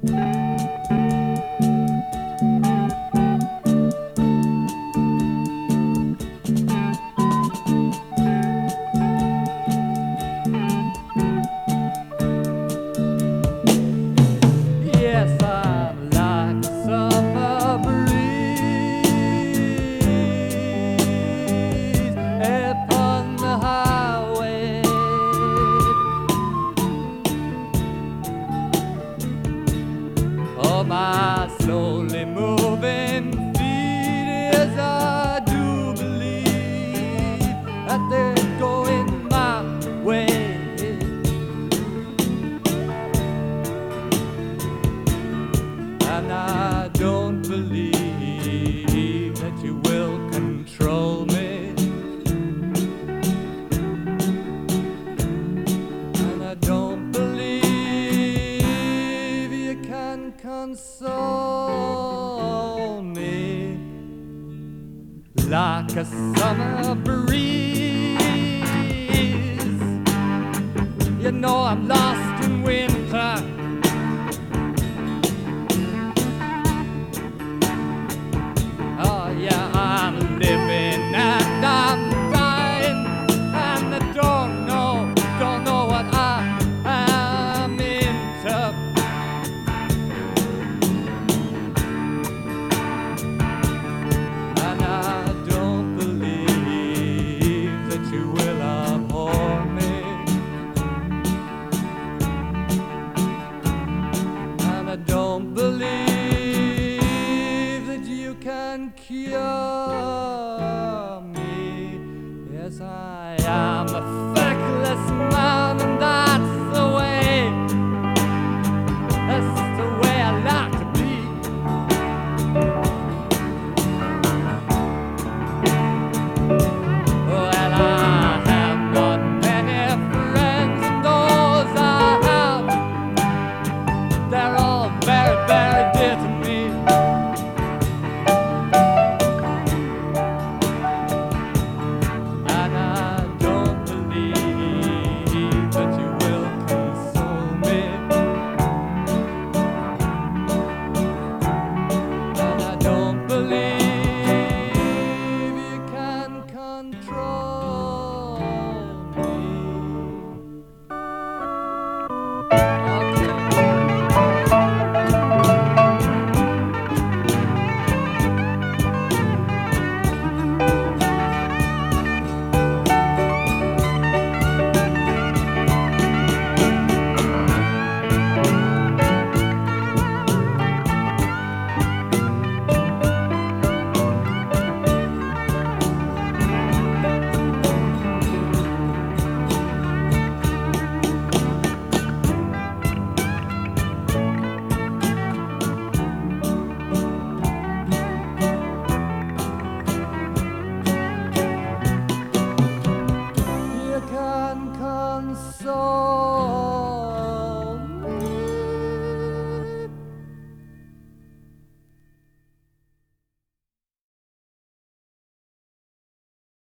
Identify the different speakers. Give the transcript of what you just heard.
Speaker 1: Yes, I'm like a summer breeze upon the highway. Oh, my slowly moving feet, as I do believe that they're going my way. And I don't believe that you will control me. And I don't believe you can console me like a summer breeze. You know I'm like